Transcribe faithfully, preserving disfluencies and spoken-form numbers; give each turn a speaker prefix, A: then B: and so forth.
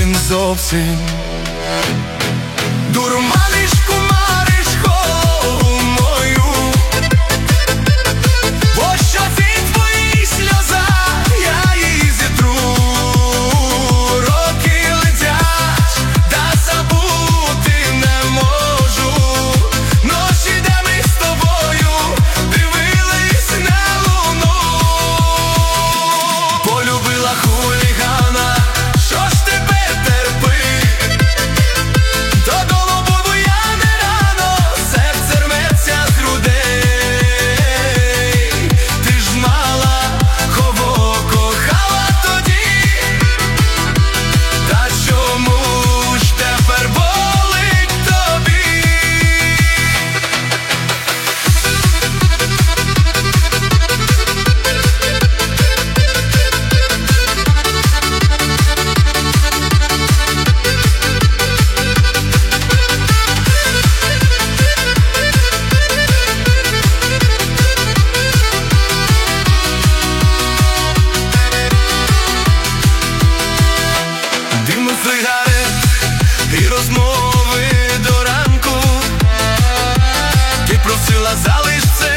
A: зовсім, зовсім. Дурманиш, кумариш голову мою, по щоці твоїй сльоза, я її зітру. Роки летять, та забути не можу. Ночі, де ми з тобою дивились на луну. Полюбила хулігана, що ж тепер терпи? Додолу буду я не рано, серце рветься з грудей. Ти ж знала, кого кохала тоді, та чому ж тепер болить тобі? Диму сигарет і розмови до ранку. Ти просила залиш це